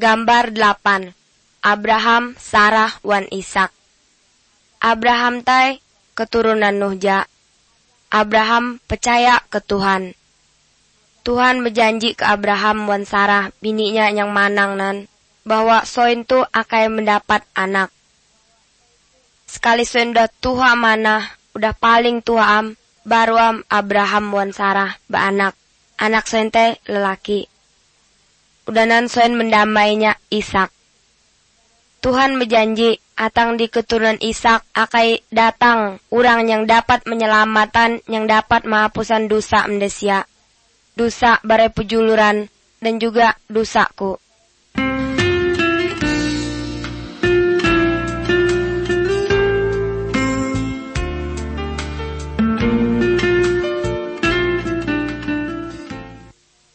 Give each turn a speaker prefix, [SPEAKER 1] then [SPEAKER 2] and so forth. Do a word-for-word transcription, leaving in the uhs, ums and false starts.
[SPEAKER 1] Gambar delapan. Abraham, Sarah, wan Ishak. Abraham tai keturunan Nuhja. Abraham percaya ke Tuhan. Tuhan berjanji ke Abraham wan Sarah, bininya yang manang nan, bahwa soin tu akan mendapat anak. Sekali soin dah tua mana, udah paling tua am, baru am Abraham wan Sarah beranak. Anak soin teh lelaki. Udah nan soin mendamainya Ishak. Tuhan berjanji, atang di keturunan Ishak akai datang orang yang dapat menyelamatan, yang dapat menghapusan dosa mendesia, dosa bare pejuluran, dan juga dosaku.